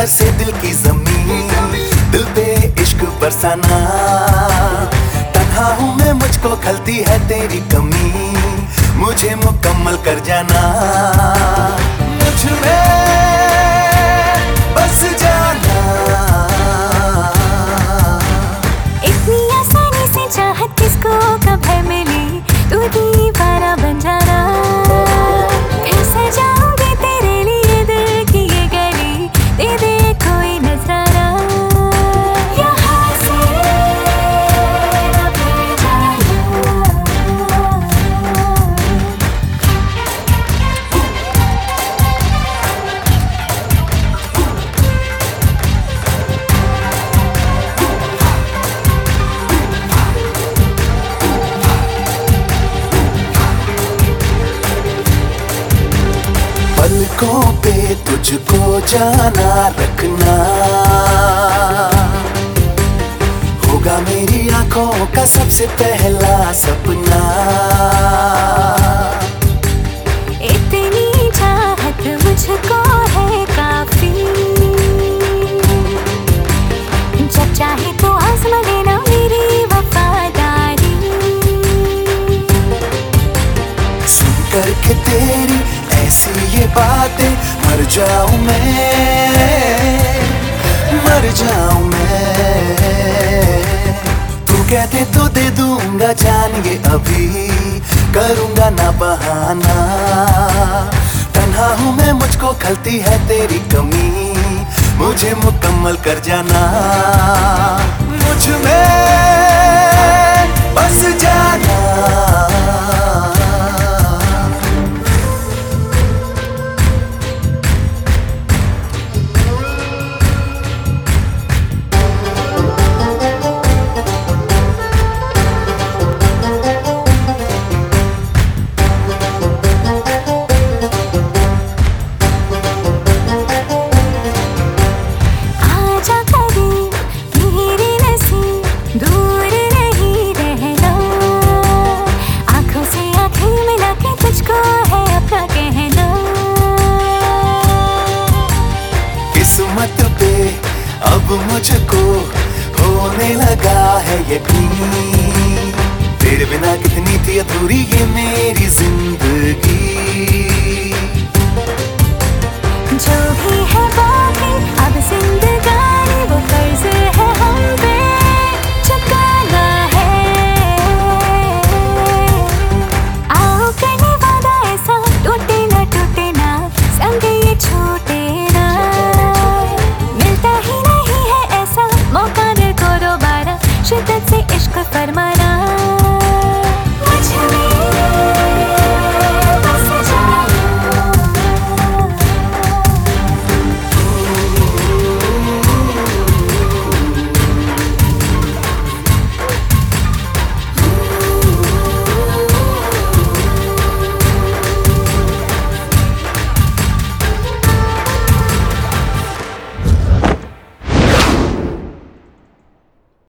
बरसे दिल की जमीन, दिल पे इश्क बरसाना। तन्हा हूँ मैं, मुझको खलती है तेरी कमी, मुझे मुकम्मल कर जाना। मुझ में बस जाना। इतनी आसानी से चाहत किसको कब है मिली, तू दीवाना बन जाना। फिर सजाऊंगी तेरे लिए दिल की ये गली, दे दे कोई नजराना। यहाँ से न फिर जाना। पलकों पे तुझको जाना रखना, होगा मेरी आंखों का सबसे पहला सपना। इतनी चाहत मुझको है काफी, जब चाहे तो आज़मा लेना मेरी वफादारी। सुन करके तेरी ऐसी ये बातें मर जाऊं मैं, मर जाऊं मैं। तू कहते तो दे दूंगा जान ये अभी, करूंगा ना बहाना। तन्हा हूँ मैं, मुझको खलती है तेरी कमी, मुझे मुकम्मल कर जाना। मुझ में बस जाना। किस्मत पे अब मुझको होने लगा है यकीन, तेरे बिना कितनी थी अधूरी ये मेरी जिंदगी। जो भी है बाकी अब जिंदगानी, वो कर्ज है हम पे चुकाना है। आओ करने वादा ऐसा, टूटे ना संग ये छूटे ना। मिलता ही नहीं है ऐसा मौका दिल को दोबारा, शिद्दत से इश्क फरमा।